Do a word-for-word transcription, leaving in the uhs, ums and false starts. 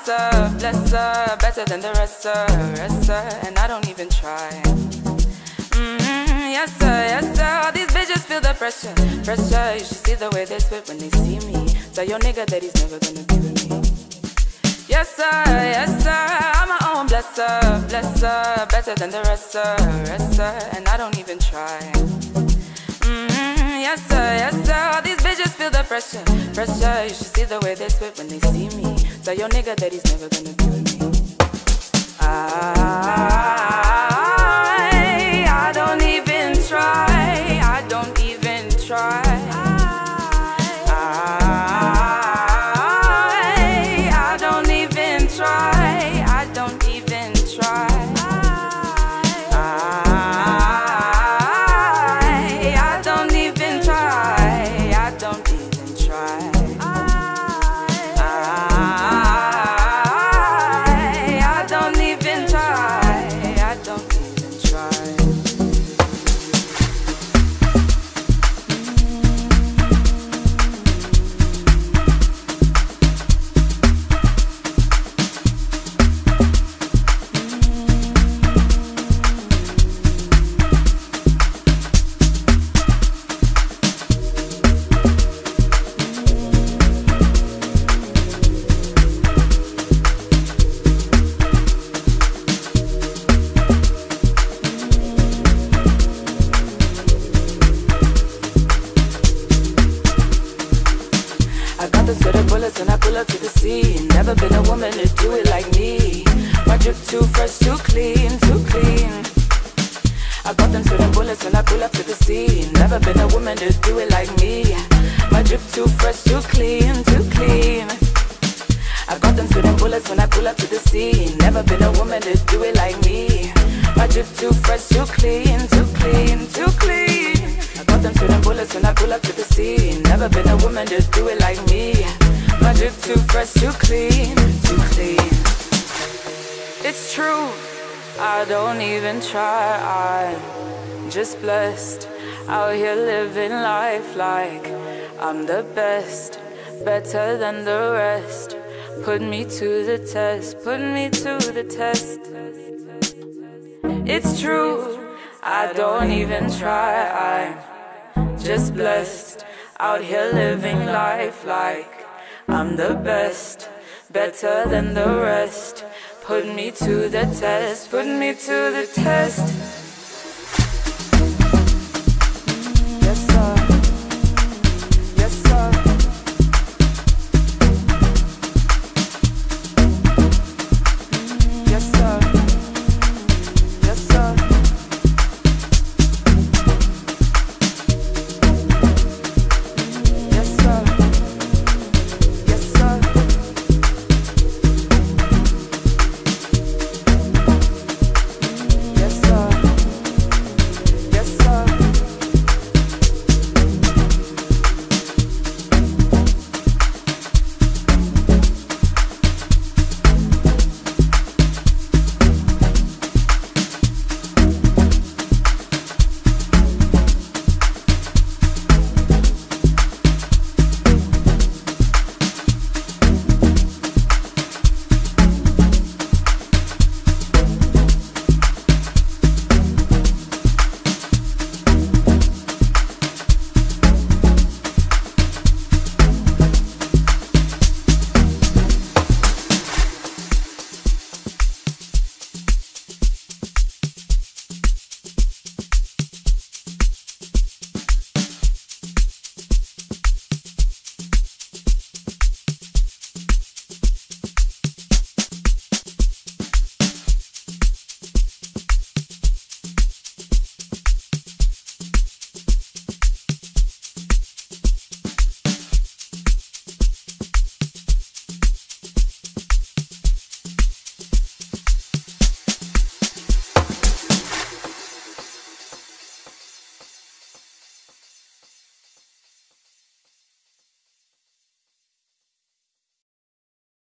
blesser, blesser, better than the rest, sir, rest, sir, and I don't even try. Mm-hmm, yes, sir, yes, sir. All these bitches feel the pressure, pressure. You should see the way they spit when they see me. Tell your nigga that he's never gonna be with me. Yes, sir, yes, sir. I'm my own blesser, blesser, better than the rest, sir, rest, sir, and I don't even try. Mm-hmm, yes, sir, yes, sir. All these bitches feel the pressure, pressure. You should see the way they spit when they see me. Tell your nigga that he's never gonna be with me. I, I don't even try. I don't even try. And I pull up to the scene. Never been a woman to do it like me. My drip too fresh, too clean, too clean. I got them certain bullets when I pull up to the scene. Never been a woman to do it like me. My drip too fresh, too clean, too clean. I got them certain bullets when I pull up to the scene. Never been a woman to do it like me. My drip too fresh, too clean, too clean, too clean. I got them certain bullets when I pull up to the scene. Never been a woman to do it like me. My drip too fresh, too clean, too clean. It's true, I don't even try. I'm just blessed, out here living life like I'm the best, better than the rest. Put me to the test, put me to the test. It's true, I don't even try. I'm just blessed, out here living life like I'm the best, better than the rest. Put me to the test, put me to the test.